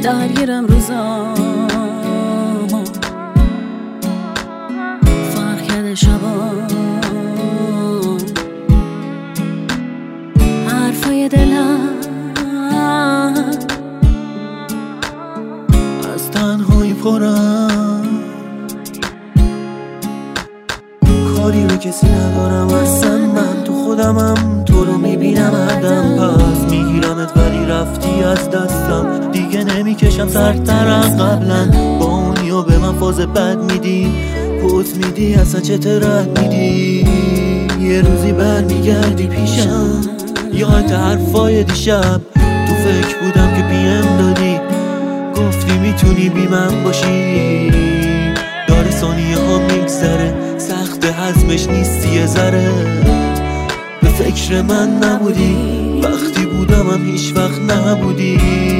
درگیرم روزا فرق کرده شبا حرفای دلم از تنهایی پرم کاری به کسی ندارم اصلا من تو خودمم تو رو میبینم هردم پس میگیرمت ولی رفتی از دستم دیگه نمیکشم سرترم قبلا با اونیا به من فاز بد میدی پوت میدی اصلا چه رد میدی یه روزی برمیگردی پیشم یاد حرفای دیشب تو فکر بودم که پیم دادی گفتی میتونی بی من باشی داره ثانیه ها میگذره سخت هضمش نیستی یه ذره به فکر من نبودی وقتی بودم هم هیچ وقت نبودی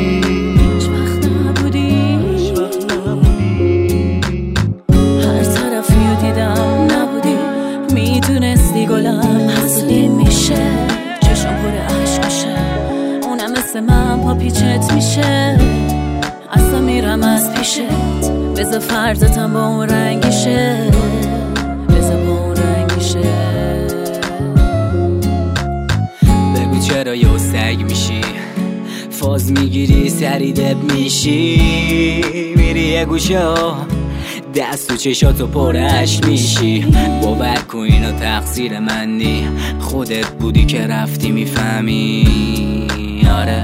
هر طرفیو دیدم نبودی میدونستی گلم حسودی میشه چشم پر عشقشه اونم مثل من پا پیچت میشه اصلا میرم از پیشت بذار فرزتم با اون رنگیشه بذار با اون رنگیشه بگو چرا یه سگ میشی فاز میگیری سری دب میشی میری یه گوشه دست تو چشاتو پر عشق میشی باور کن اینا تقصیر من نی خودت بودی که رفتی میفهمی آره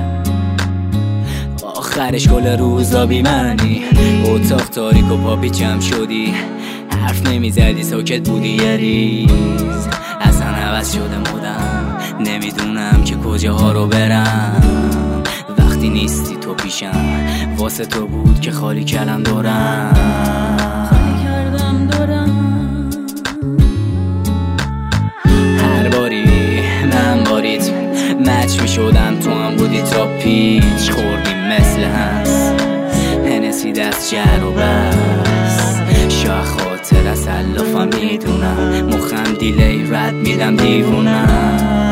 آخرش کل روزا بی معنی اتاق تاریک و پا پیچم شدی حرف نمیزدی ساکت بودی یه ریز اصلا عوض شده مودم نمیدونم که کجاها رو برم وقتی نیستی تو پیشم واسه تو بود که خالی کردم دورم هر باری من باریت مچ می شدم تو هم بودی تا پیچ خوردیم مثل هست هنسی دست جر و بس شاه خاطر از علافم میدونم مخم دیلی رد میدم دیوونم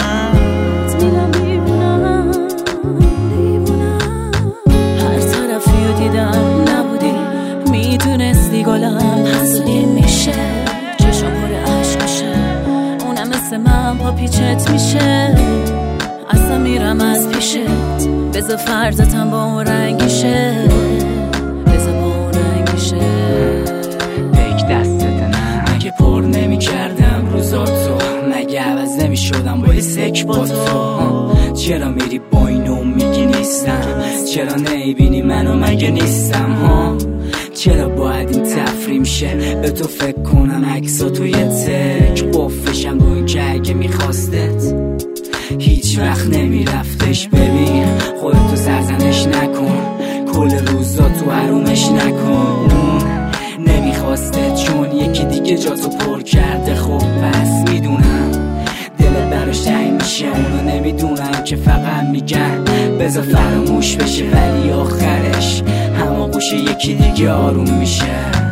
هر طرفیو دیدم نبودی میدونستی گلم حسودی میشه چشم پر عشقشه اونم مثل من پا پیچت میشه اصلا میرم از پیشت بذار فرزتم با اون رنگیشه بذار با اون رنگیشه پیک دستت نه مگه پر نمی کردم روزاتو مگه عوض نمی شدم با یه سک با تو چرا میری با اینو میگی نیستم چرا نمیبینی منو مگه نیستم ها چرا باید این تفریم شه به تو فکر کنم عکسا تو یه تک قفشم رو این که اگه میخواستت هیچ وقت نمیرفتش ببین خودتو سرزنش نکن کل روزا تو حرومش نکن نمیخواسته چون یکی دیگه جاتو پر کرده خب پس میدونم دلت براش تنگ میشه اونو نمیدونم که فقط میگن بذار فراموش بشه ولی آخرش همه گوشه یکی دیگه آروم میشه